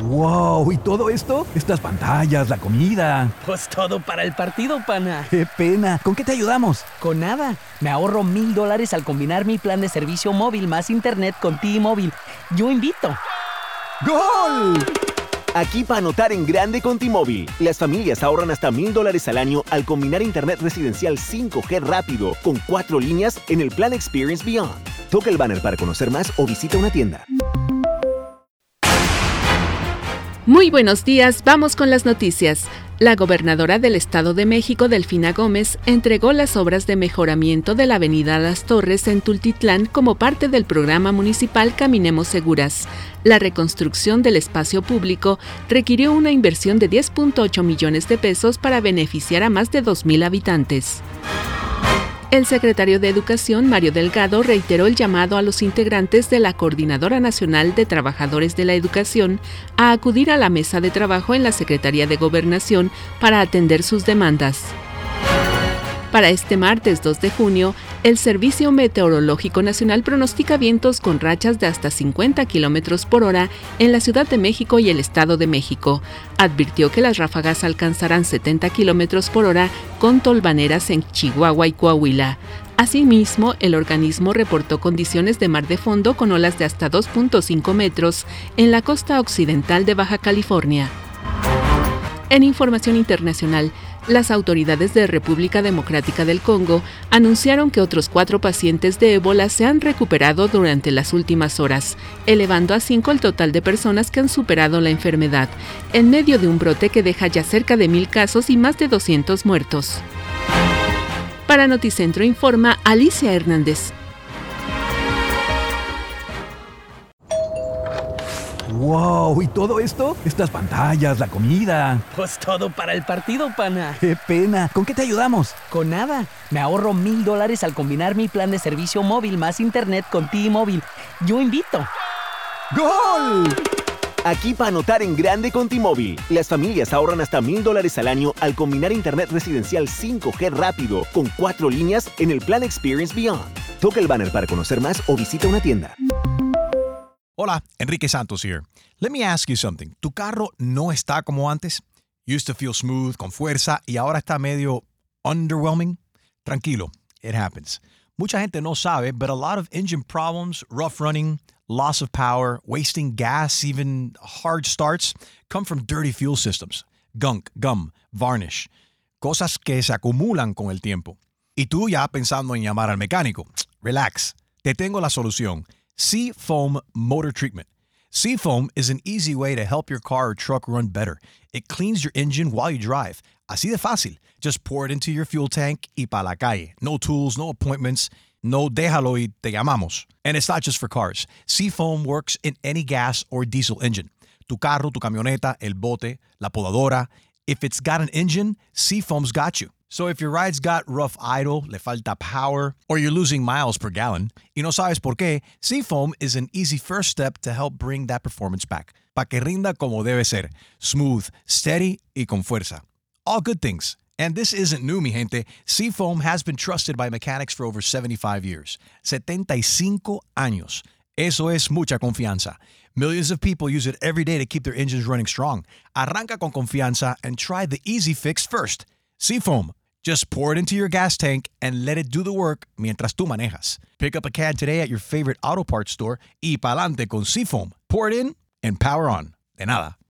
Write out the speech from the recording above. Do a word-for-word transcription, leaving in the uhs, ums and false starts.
¡Wow! ¿Y todo esto? Estas pantallas, la comida. Pues todo para el partido, pana. ¡Qué pena! ¿Con qué te ayudamos? Con nada. Me ahorro mil dólares al combinar mi plan de servicio móvil más internet con T-Mobile. Yo invito. ¡Gol! Aquí para anotar en grande con T-Mobile. Las familias ahorran hasta mil dólares al año al combinar internet residencial cinco G rápido con cuatro líneas en el plan Experience Beyond. Toca el banner para conocer más o visita una tienda. Muy buenos días, vamos con las noticias. La gobernadora del Estado de México, Delfina Gómez, entregó las obras de mejoramiento de la avenida Las Torres en Tultitlán como parte del programa municipal Caminemos Seguras. La reconstrucción del espacio público requirió una inversión de diez punto ocho millones de pesos para beneficiar a más de dos mil habitantes. El secretario de Educación, Mario Delgado, reiteró el llamado a los integrantes de la Coordinadora Nacional de Trabajadores de la Educación a acudir a la mesa de trabajo en la Secretaría de Gobernación para atender sus demandas. Para este martes dos de junio, el Servicio Meteorológico Nacional pronostica vientos con rachas de hasta cincuenta kilómetros por hora en la Ciudad de México y el Estado de México. Advirtió que las ráfagas alcanzarán setenta kilómetros por hora con tolvaneras en Chihuahua y Coahuila. Asimismo, el organismo reportó condiciones de mar de fondo con olas de hasta dos punto cinco metros en la costa occidental de Baja California. En información internacional, las autoridades de República Democrática del Congo anunciaron que otros cuatro pacientes de ébola se han recuperado durante las últimas horas, elevando a cinco el total de personas que han superado la enfermedad, en medio de un brote que deja ya cerca de mil casos y más de doscientos muertos. Para Noticentro informa Alicia Hernández. ¡Wow! ¿Y todo esto? Estas pantallas, la comida. Pues todo para el partido, pana. ¡Qué pena! ¿Con qué te ayudamos? Con nada. Me ahorro mil dólares al combinar mi plan de servicio móvil más internet con T-Mobile. Yo invito. ¡Gol! Aquí para anotar en grande con T-Mobile. Las familias ahorran hasta mil dólares al año al combinar internet residencial cinco G rápido con cuatro líneas en el plan Experience Beyond. Toca el banner para conocer más o visita una tienda. Hola, Enrique Santos here. Let me ask you something. ¿Tu carro no está como antes? Used to feel smooth, con fuerza, y ahora está medio underwhelming? Tranquilo, it happens. Mucha gente no sabe, but a lot of engine problems, rough running, loss of power, wasting gas, even hard starts, come from dirty fuel systems. Gunk, gum, varnish. Cosas que se acumulan con el tiempo. Y tú ya pensando en llamar al mecánico. Relax, te tengo la solución. Seafoam Motor Treatment. Seafoam is an easy way to help your car or truck run better. It cleans your engine while you drive. Así de fácil. Just pour it into your fuel tank y pa' la calle. No tools, no appointments. No déjalo y te llamamos. And it's not just for cars. Seafoam works in any gas or diesel engine. Tu carro, tu camioneta, el bote, la podadora. If it's got an engine, Seafoam's got you. So if your ride's got rough idle, le falta power, or you're losing miles per gallon, y no sabes por qué, Seafoam is an easy first step to help bring that performance back. Pa' que rinda como debe ser. Smooth, steady, y con fuerza. All good things. And this isn't new, mi gente. Seafoam has been trusted by mechanics for over seventy-five years. setenta y cinco años. Eso es mucha confianza. Millions of people use it every day to keep their engines running strong. Arranca con confianza and try the easy fix first. Seafoam. Just pour it into your gas tank and let it do the work mientras tú manejas. Pick up a can today at your favorite auto parts store y pa'lante con Seafoam. Pour it in and power on. De nada.